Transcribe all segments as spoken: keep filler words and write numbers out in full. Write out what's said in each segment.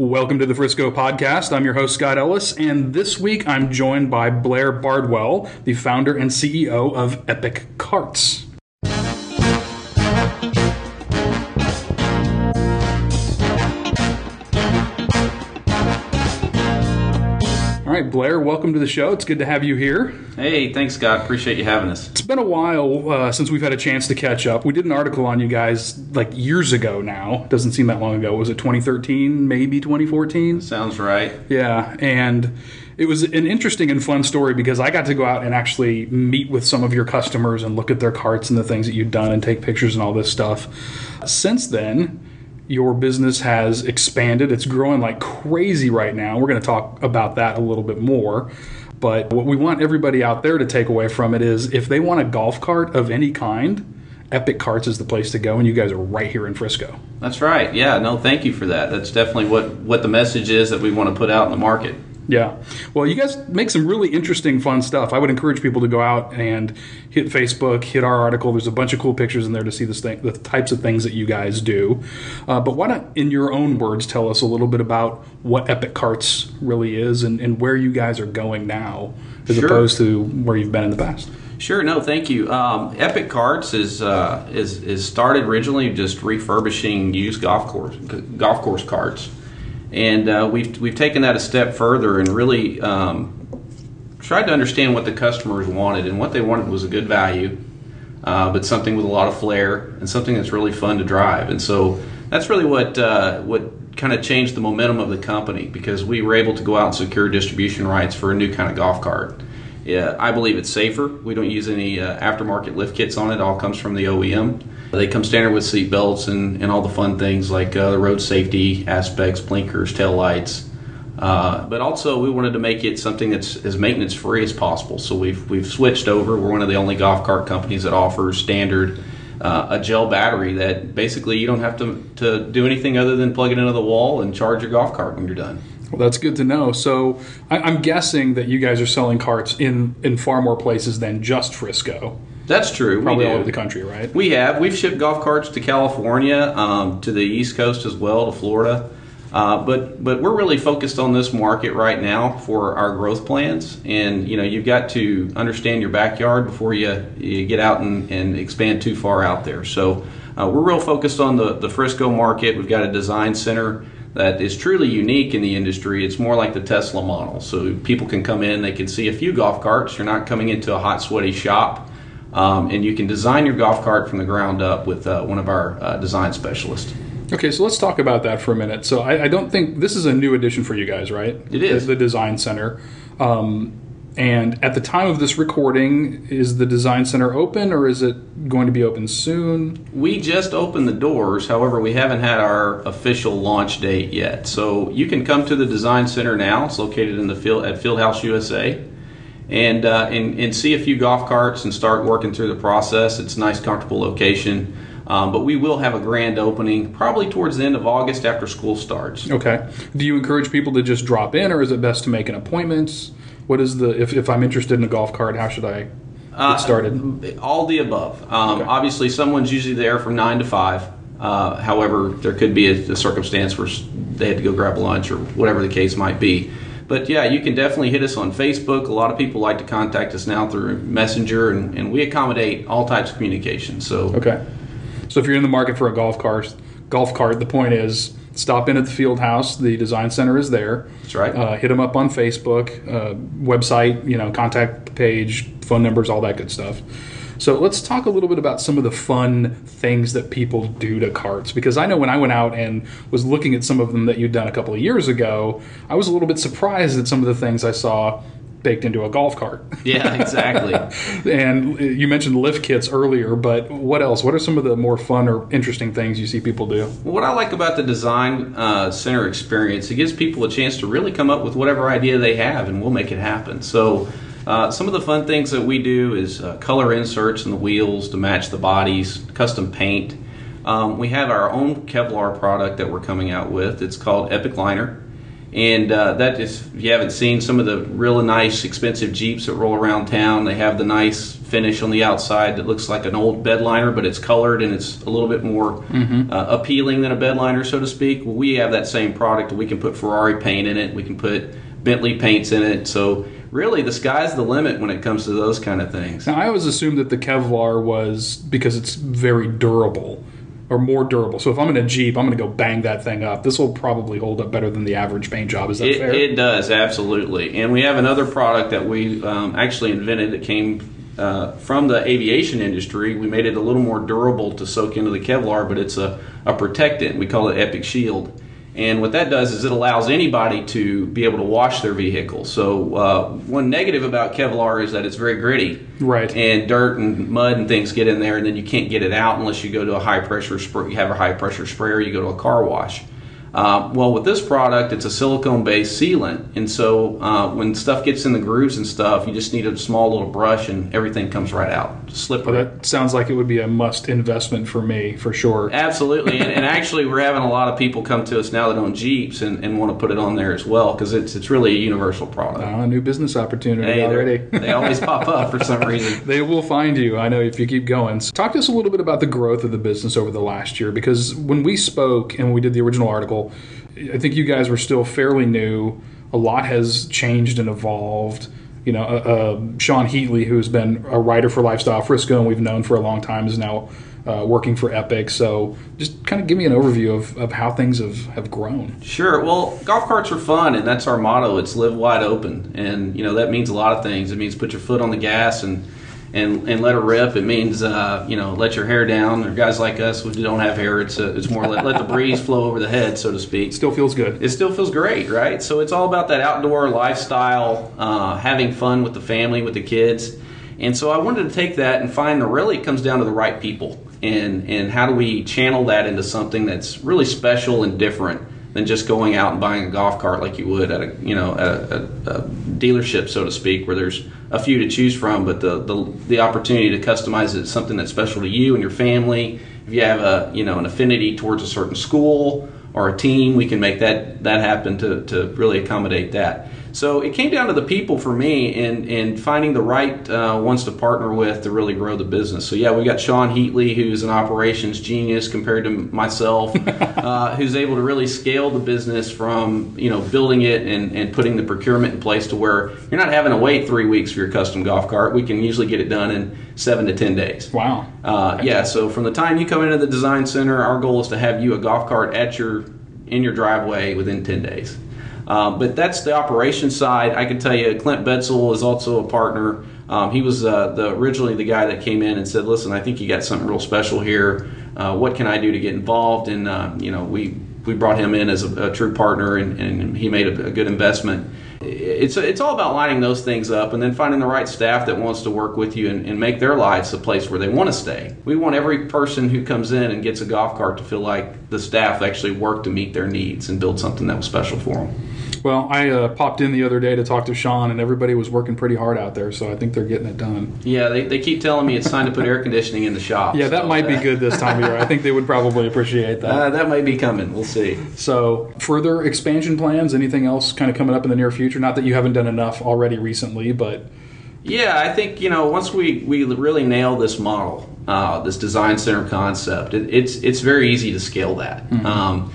Welcome to the Frisco Podcast. I'm your host, Scott Ellis, and this week I'm joined by Blair Bardwell, the founder and C E O of Epic Karts. All right, Blair, welcome to the show. It's good to have you here. Hey, thanks, Scott. Appreciate you having us. It's been a while uh, since we've had a chance to catch up. We did an article on you guys like years ago now. Doesn't seem that long ago. Was it twenty thirteen, maybe twenty fourteen? Sounds right. Yeah, and it was an interesting and fun story because I got to go out and actually meet with some of your customers and look at their carts and the things that you've done and take pictures and all this stuff. Since then, your business has expanded. It's growing like crazy right now. We're going to talk about that a little bit more. But what we want everybody out there to take away from it is if they want a golf cart of any kind, Epic Karts is the place to go, and you guys are right here in Frisco. That's right. Yeah, no, thank you for that. That's definitely what, what the message is that we want to put out in the market. Yeah. Well, you guys make some really interesting, fun stuff. I would encourage people to go out and hit Facebook, hit our article. There's a bunch of cool pictures in there to see this thing, the types of things that you guys do. Uh, but why not, in your own words, tell us a little bit about what Epic Karts really is and, and where you guys are going now as Sure. opposed to where you've been in the past. Sure. No, thank you. Um, Epic Karts is, uh, is is started originally just refurbishing used golf course golf course carts. And uh, we've we've taken that a step further and really um, tried to understand what the customers wanted. And what they wanted was a good value, uh, but something with a lot of flair and something that's really fun to drive. And so that's really what uh, what kind of changed the momentum of the company, because we were able to go out and secure distribution rights for a new kind of golf cart. Yeah, I believe it's safer. We don't use any uh, aftermarket lift kits on it. It all comes from the O E M. They come standard with seat belts and, and all the fun things like uh, the road safety aspects, blinkers, tail lights. Uh, but also we wanted to make it something that's as maintenance free as possible. So we've we've switched over. We're one of the only golf cart companies that offers standard uh, a gel battery that basically you don't have to, to do anything other than plug it into the wall and charge your golf cart when you're done. Well, that's good to know. So I, I'm guessing that you guys are selling carts in, in far more places than just Frisco. That's true. Probably we do. all over the country, right? We have. We've shipped golf carts to California, um, to the East Coast as well, to Florida. Uh, but but we're really focused on this market right now for our growth plans. And you know, you've got to understand your backyard before you you get out and, and expand too far out there. So uh, we're real focused on the the Frisco market. We've got a design center that is truly unique in the industry. It's more like the Tesla model. So people can come in, they can see a few golf carts. You're not coming into a hot, sweaty shop. Um, and you can design your golf cart from the ground up with uh, one of our uh, design specialists. Okay, so let's talk about that for a minute. So I, I don't think this is a new addition for you guys, right? It is. The, the Design Center. Um, and at the time of this recording, is the Design Center open or is it going to be open soon? We just opened the doors. However, we haven't had our official launch date yet. So you can come to the Design Center now. It's located in the field at Fieldhouse U S A. And, uh, and and see a few golf carts and start working through the process. It's a nice, comfortable location. Um, but we will have a grand opening probably towards the end of August after school starts. Okay. Do you encourage people to just drop in, or is it best to make an appointment? What is the, if, if I'm interested in a golf cart, how should I get started? Uh, all the above. Um, Okay. Obviously, someone's usually there from nine to five. Uh, however, there could be a, a circumstance where they had to go grab lunch or whatever the case might be. But yeah, you can definitely hit us on Facebook. A lot of people like to contact us now through Messenger, and, and we accommodate all types of communication. So Okay. So if you're in the market for a golf cart, golf cart, the point is stop in at the Field House. The Design Center is there. That's right. Uh, hit them up on Facebook, uh, website, you know, contact page, phone numbers, all that good stuff. So let's talk a little bit about some of the fun things that people do to carts, because I know when I went out and was looking at some of them that you'd done a couple of years ago, I was a little bit surprised at some of the things I saw baked into a golf cart. Yeah, exactly. And you mentioned lift kits earlier, but what else? What are some of the more fun or interesting things you see people do? What I like about the Design uh, Center experience, it gives people a chance to really come up with whatever idea they have, and we'll make it happen. So uh, some of the fun things that we do is uh, color inserts in the wheels to match the bodies, custom paint. Um, we have our own Kevlar product that we're coming out with. It's called Epic Liner. And uh, that is, if you haven't seen some of the really nice, expensive Jeeps that roll around town, they have the nice finish on the outside that looks like an old bedliner, but it's colored and it's a little bit more mm-hmm. uh, appealing than a bedliner, so to speak. Well, we have that same product. We can put Ferrari paint in it. We can put Bentley paints in it. So really, the sky's the limit when it comes to those kind of things. Now, I always assumed that the Kevlar was because it's very durable. Or more durable. So if I'm in a Jeep, I'm going to go bang that thing up. This will probably hold up better than the average paint job. Is that it, fair? It does, absolutely. And we have another product that we um, actually invented that came uh, from the aviation industry. We made it a little more durable to soak into the Kevlar, but it's a, a protectant. We call it Epic Shield. And what that does is it allows anybody to be able to wash their vehicle. So uh, one negative about Kevlar is that it's very gritty. Right. And dirt and mud and things get in there, and then you can't get it out unless you go to a high pressure spray. You have a high pressure sprayer, you go to a car wash. Uh, well, with this product, it's a silicone-based sealant, and so uh, when stuff gets in the grooves and stuff, you just need a small little brush, and everything comes right out. Slippery. Well, that sounds like it would be a must investment for me, for sure. Absolutely, and, and actually, we're having a lot of people come to us now that own Jeeps and, and want to put it on there as well, because it's it's really a universal product. Uh, a new business opportunity hey, already. They always pop up for some reason. They will find you, I know, if you keep going. So talk to us a little bit about the growth of the business over the last year, because when we spoke and we did the original article, I think you guys were still fairly new. A lot has changed and evolved. You know, uh, uh, Sean Heatley, who's been a writer for Lifestyle Frisco and we've known for a long time, is now uh, working for Epic. So just kind of give me an overview of, of how things have, have grown. Sure. Well, golf carts are fun, and that's our motto. It's live wide open. And, you know, that means a lot of things. It means put your foot on the gas and And, and let it rip. It means, uh, you know, let your hair down. Or guys like us who don't have hair, it's a, it's more let, let the breeze flow over the head, so to speak. Still feels good. It still feels great, right? So it's all about that outdoor lifestyle, uh, having fun with the family, with the kids. And so I wanted to take that and find the really it comes down to the right people. And, and how do we channel that into something that's really special and different than just going out and buying a golf cart like you would at a you know at a, a, a dealership, so to speak, where there's a few to choose from, but the, the the opportunity to customize it is something that's special to you and your family. If you have a you know an affinity towards a certain school or a team, we can make that that happen to to really accommodate that. So it came down to the people for me and, and finding the right uh, ones to partner with to really grow the business. So yeah, we got Sean Heatley, who's an operations genius compared to myself, uh, who's able to really scale the business from you know building it and, and putting the procurement in place to where you're not having to wait three weeks for your custom golf cart. We can usually get it done in seven to ten days. Wow. Uh, yeah. So from the time you come into the design center, our goal is to have you a golf cart at your in your driveway within ten days. Um, but that's the operations side. I can tell you, Clint Betzel is also a partner. Um, he was uh, the originally the guy that came in and said, "Listen, I think you got something real special here. Uh, what can I do to get involved?" And uh, you know, we we brought him in as a, a true partner, and, and he made a, a good investment. It's it's all about lining those things up, and then finding the right staff that wants to work with you and, and make their lives a place where they want to stay. We want every person who comes in and gets a golf cart to feel like the staff actually worked to meet their needs and build something that was special for them. Well, I uh, popped in the other day to talk to Sean, and everybody was working pretty hard out there, so I think they're getting it done. Yeah, they, they keep telling me it's time to put air conditioning in the shop. Yeah, that so, might uh, be good this time of year. I think they would probably appreciate that. Uh, that might be coming. We'll see. So, further expansion plans? Anything else kind of coming up in the near future? Not that you haven't done enough already recently, but... Yeah, I think, you know, once we, we really nail this model, uh, this design center concept, it, it's it's very easy to scale that. Mm-hmm. Um,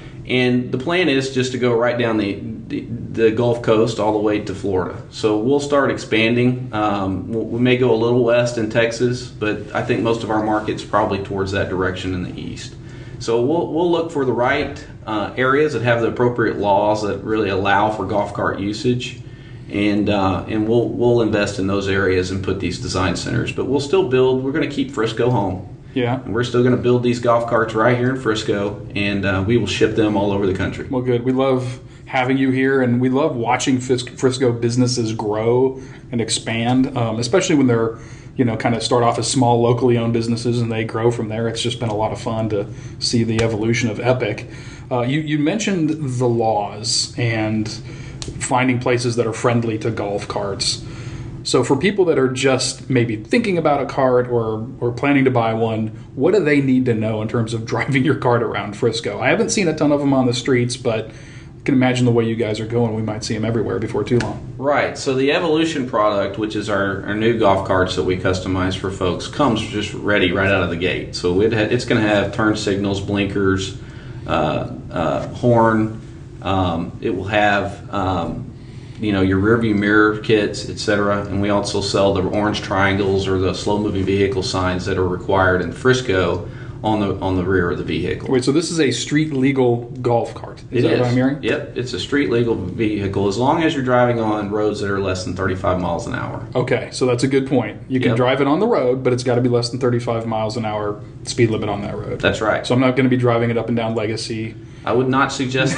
and the plan is just to go right down the, the the Gulf Coast all the way to Florida. So we'll start expanding. Um, we'll, we may go a little west in Texas, but I think most of our market's probably towards that direction in the east. So we'll we'll look for the right uh, areas that have the appropriate laws that really allow for golf cart usage. And uh, and we'll we'll invest in those areas and put these design centers. But we'll still build. We're going to keep Frisco home. Yeah. And we're still going to build these golf carts right here in Frisco, and uh, we will ship them all over the country. Well, good. We love having you here, and we love watching Frisco businesses grow and expand, um, especially when they're, you know, kind of start off as small, locally owned businesses, and they grow from there. It's just been a lot of fun to see the evolution of Epic. Uh, you, you mentioned the laws and finding places that are friendly to golf carts. So for people that are just maybe thinking about a cart or or planning to buy one, what do they need to know in terms of driving your cart around Frisco? I haven't seen a ton of them on the streets, but can imagine the way you guys are going, we might see them everywhere before too long. Right. So the Evolution product, which is our, our new golf carts that we customize for folks, comes just ready right out of the gate. So it ha- it's going to have turn signals, blinkers, uh, uh, horn. Um, it will have um, you know, your rear view mirror kits, et cetera. And we also sell the orange triangles or the slow moving vehicle signs that are required in Frisco on the on the rear of the vehicle. Wait, so this is a street legal golf cart? Is it that is. what I'm hearing? Yep, it's a street legal vehicle as long as you're driving on roads that are less than thirty-five miles an hour. Okay, so that's a good point. You can Yep. drive it on the road, but it's got to be less than thirty-five miles an hour speed limit on that road. That's right. So I'm not going to be driving it up and down Legacy. I would not suggest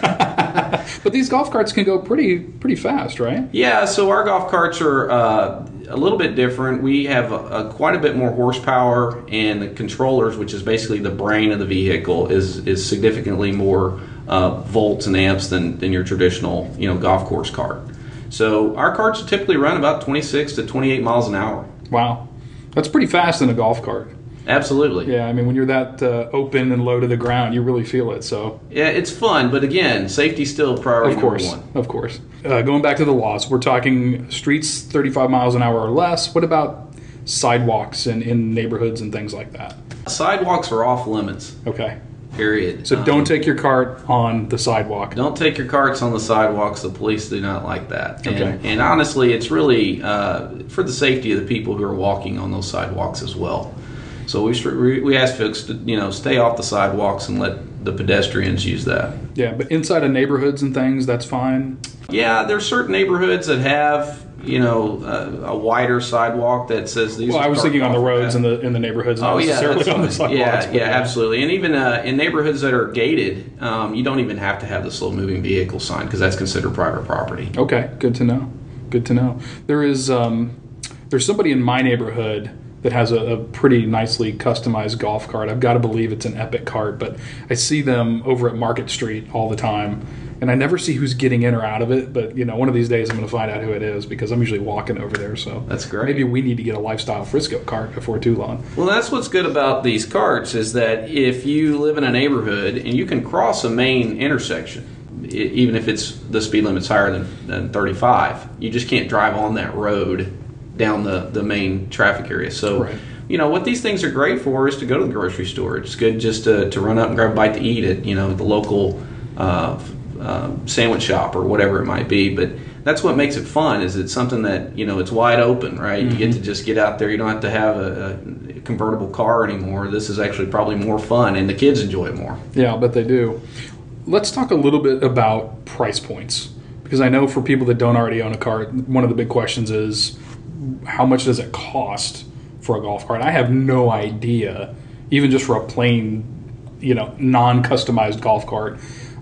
that. But these golf carts can go pretty pretty fast, right? Yeah, so our golf carts are uh, a little bit different. We have a, a, quite a bit more horsepower, and the controllers, which is basically the brain of the vehicle, is is significantly more uh, volts and amps than, than your traditional, you know, golf course cart. So our carts typically run about twenty-six to twenty-eight miles an hour. Wow. That's pretty fast in a golf cart. Absolutely. Yeah, I mean, when you're that uh, open and low to the ground, you really feel it. So, Yeah, it's fun, but again, safety's still priority of course, number one. of course. Uh, going back to the laws, we're talking streets thirty-five miles an hour or less. What about sidewalks and in neighborhoods and things like that? Sidewalks are off limits, Okay. period. So Um, don't take your cart on the sidewalk. Don't take your carts on the sidewalks. The police do not like that. And, Okay. and honestly, it's really uh, for the safety of the people who are walking on those sidewalks as well. So we str- we ask folks to, you know, stay off the sidewalks and let the pedestrians use that. Yeah, but inside of neighborhoods and things, that's fine. Yeah, there's certain neighborhoods that have, you know, uh, a wider sidewalk that says these. Well, are I was parked thinking on the off roads that. in the in the neighborhoods, not Oh yeah, necessarily that's on the fine. sidewalks. yeah, but, yeah, absolutely. And even uh, in neighborhoods that are gated, um, you don't even have to have the slow moving vehicle sign because that's considered private property. Okay, good to know. Good to know. There is um, there's somebody in my neighborhood that has a, a pretty nicely customized golf cart. I've got to believe it's an Epic cart, but I see them over at Market Street all the time, and I never see who's getting in or out of it. But you know, one of these days I'm going to find out who it is because I'm usually walking over there. So That's great. Maybe we need to get a Lifestyle Frisco cart before too long. Well, that's what's good about these carts is that if you live in a neighborhood and you can cross a main intersection, e- even if it's the speed limit's higher than, than thirty-five, you just can't drive on that road down the, the main traffic area. So, Right. you know, what these things are great for is to go to the grocery store. It's good just to, to run up and grab a bite to eat at, you know, the local uh, uh, sandwich shop or whatever it might be. But that's what makes it fun is it's something that, you know, it's wide open, right? Mm-hmm. You get to just get out there. You don't have to have a, a convertible car anymore. This is actually probably more fun, and the kids enjoy it more. Yeah, I'll bet they do. Let's talk a little bit about price points because I know for people that don't already own a cart, one of the big questions is how much does it cost for a golf cart? I have no idea, even just for a plain, you know, non-customized golf cart.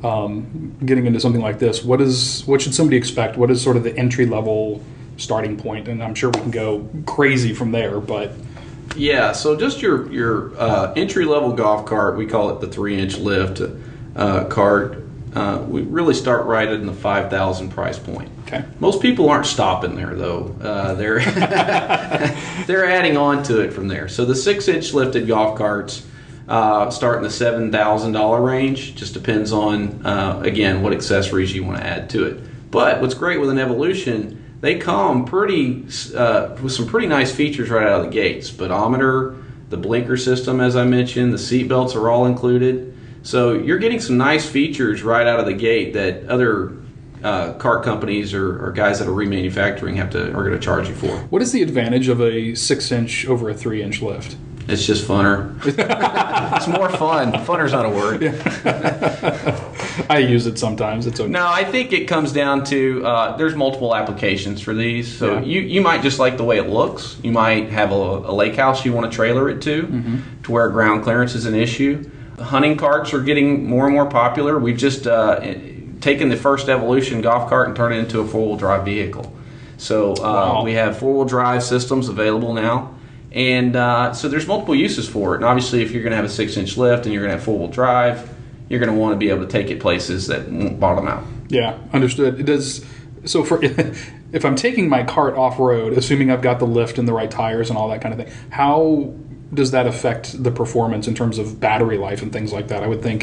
Um, getting into something like this, what is what should somebody expect? What is sort of the entry level starting point? And I'm sure we can go crazy from there, but Yeah, so just your your uh, entry level golf cart, we call it the three inch lift uh, cart. Uh, we really start right in the five thousand price point. okay. Most people aren't stopping there though. Uh, they're they're adding on to it from there. So the six inch lifted golf carts uh, start in the seven thousand dollar range. Just depends on uh, again what accessories you want to add to it. But what's great with an Evolution, they come pretty uh, with some pretty nice features right out of the gate. Speedometer, the blinker system, as I mentioned, the seat belts are all included. So you're getting some nice features right out of the gate that other uh, cart companies or, or guys that are remanufacturing have to are going to charge you for. What is the advantage of a six inch over a three inch lift? It's just funner. It's more fun. Funner's not a word. I use it sometimes. It's okay. No, I think it comes down to uh, there's multiple applications for these. So Yeah. you, you might just like the way it looks. You might have a, a lake house you want to trailer it to, Mm-hmm. to where ground clearance is an issue. The hunting carts are getting more and more popular. We've just uh, taken the first Evolution golf cart and turned it into a four-wheel drive vehicle. So uh, Wow. we have four-wheel drive systems available now. And uh, so there's multiple uses for it. And obviously if you're going to have a six inch lift and you're going to have four-wheel drive, you're going to want to be able to take it places that won't bottom out. Yeah, understood. It does. So for if I'm taking my cart off road, assuming I've got the lift and the right tires and all that kind of thing, how does that affect the performance in terms of battery life and things like that? I would think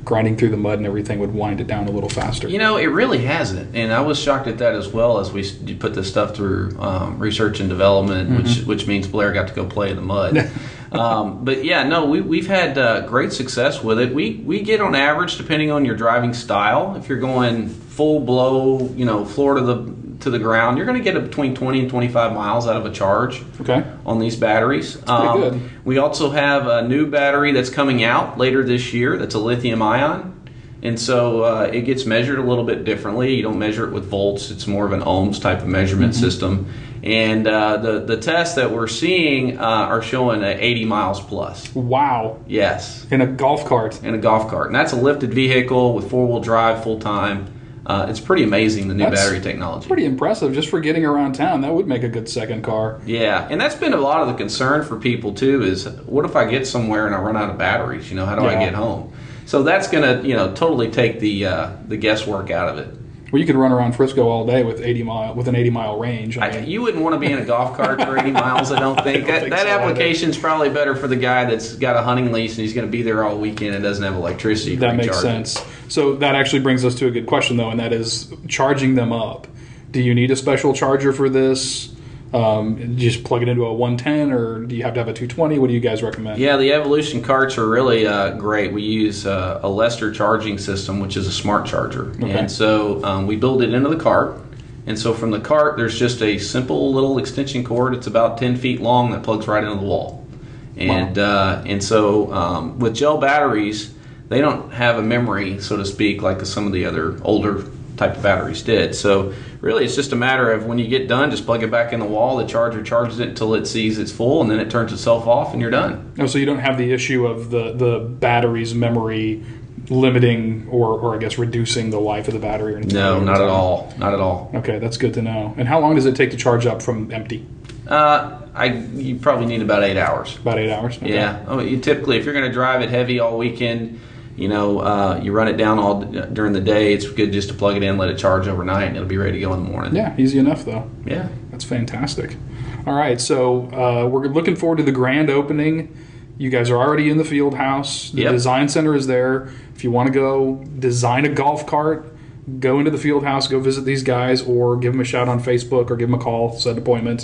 grinding through the mud and everything would wind it down a little faster. You know, it really hasn't, and I was shocked at that as well as we s- put this stuff through um, research and development, Mm-hmm. which which means Blair got to go play in the mud. um, but yeah, no, we we've had uh, great success with it. We we get on average, depending on your driving style, if you're going full blow, you know, floor to the to the ground, you're going to get between twenty and twenty-five miles out of a charge. Okay. On these batteries. That's pretty good. We also have a new battery that's coming out later this year that's a lithium ion. And so uh, it gets measured a little bit differently. You don't measure it with volts. It's more of an ohms type of measurement Mm-hmm. system. And uh, the, the tests that we're seeing uh, are showing uh, eighty miles plus. Wow. Yes. In a golf cart. In a golf cart. And that's a lifted vehicle with four-wheel drive full time. Uh, it's pretty amazing, the new That's battery technology. Pretty impressive just for getting around town. That would make a good second car. Yeah, and that's been a lot of the concern for people too. Is what if I get somewhere and I run out of batteries? You know, how do I Yeah. get home? So that's gonna, you know, totally take the uh, the guesswork out of it. Well, you could run around Frisco all day with eighty mile with an eighty mile range. I I, mean, you wouldn't want to be in a golf cart for eighty miles. I don't think I don't that, think that so either. application's probably better for the guy that's got a hunting lease and he's going to be there all weekend and doesn't have electricity. To that makes recharge it. sense. So that actually brings us to a good question, though, and that is charging them up. Do you need a special charger for this? Um, you just plug it into a one ten, or do you have to have a two twenty? What do you guys recommend? Yeah, the Evolution carts are really uh, great. We use uh, a Lester charging system, which is a smart charger. Okay. And so um, we build it into the cart. And so from the cart, there's just a simple little extension cord. It's about ten feet long that plugs right into the wall. And uh, and so um, with gel batteries, they don't have a memory, so to speak, like some of the other older type of batteries did. So really, it's just a matter of when you get done, just plug it back in the wall. The charger charges it until it sees it's full, and then it turns itself off, and you're done. Oh, so you don't have the issue of the, the battery's memory limiting or, or I guess reducing the life of the battery or anything? No, like not that? at all. Not at all. Okay, that's good to know. And how long does it take to charge up from empty? Uh, I you probably need about eight hours. About eight hours? Okay. Yeah. Oh, you typically, if you're going to drive it heavy all weekend, you know, uh, you run it down all during the day. It's good just to plug it in, let it charge overnight, and it'll be ready to go in the morning. Yeah, easy enough, though. Yeah. That's fantastic. All right, so uh, we're looking forward to the grand opening. You guys are already in the field house. The Yep. design center is there. If you want to go design a golf cart, go into the field house, go visit these guys, or give them a shout on Facebook or give them a call, set an appointment.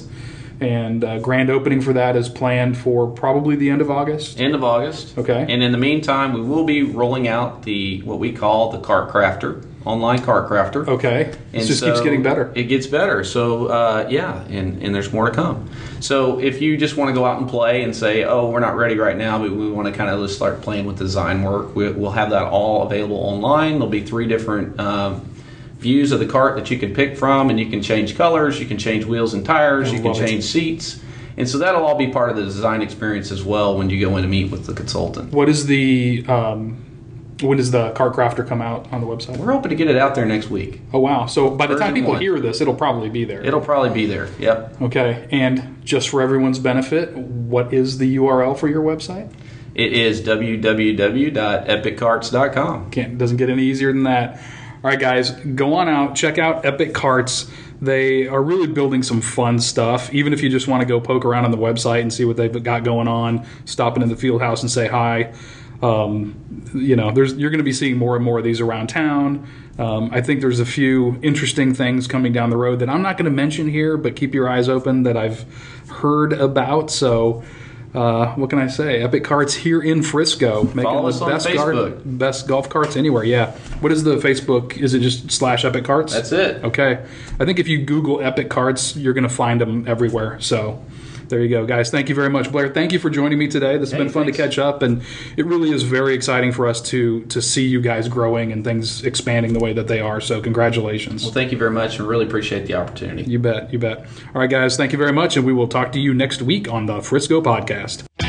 And uh, grand opening for that is planned for probably the end of August. End of August. Okay. And in the meantime, we will be rolling out the what we call the Cart Crafter, online Cart Crafter. Okay. It And just so keeps getting better. It gets better. So, uh, yeah, and, and there's more to come. So if you just want to go out and play and say, oh, we're not ready right now, but we want to kind of just start playing with design work, we, we'll have that all available online. There'll be three different um, views of the cart that you can pick from, and you can change colors, you can change wheels and tires, I you can love it. change seats. And so that'll all be part of the design experience as well when you go in to meet with the consultant. What is the um, when does the Cart Crafter come out on the website? We're hoping to get it out there next week. Oh wow! So by the time Version people one. hear this, it'll probably be there. It'll probably be there. Yep. Okay, and just for everyone's benefit, what is the U R L for your website? It is w w w dot epic carts dot com. Can't doesn't get any easier than that. All right, guys, go on out, check out Epic Carts. They are really building some fun stuff. Even if you just want to go poke around on the website and see what they've got going on, stopping in the field house and say hi. Um, you know, there's you're going to be seeing more and more of these around town. Um, I think there's a few interesting things coming down the road that I'm not going to mention here, but keep your eyes open that I've heard about. So. Uh, what can I say? Epic Carts here in Frisco, making Follow the us on best Facebook. best golf carts anywhere. Yeah. What is the Facebook? Is it just slash Epic Carts? That's it. Okay. I think if you Google Epic Carts, you're going to find them everywhere. So there you go, guys. Thank you very much, Blair. Thank you for joining me today. This has Hey, been fun thanks. to catch up, and it really is very exciting for us to to see you guys growing and things expanding the way that they are. So congratulations. Well, thank you very much, and really appreciate the opportunity. You bet. You bet. All right, guys. Thank you very much, and we will talk to you next week on the Frisco Podcast.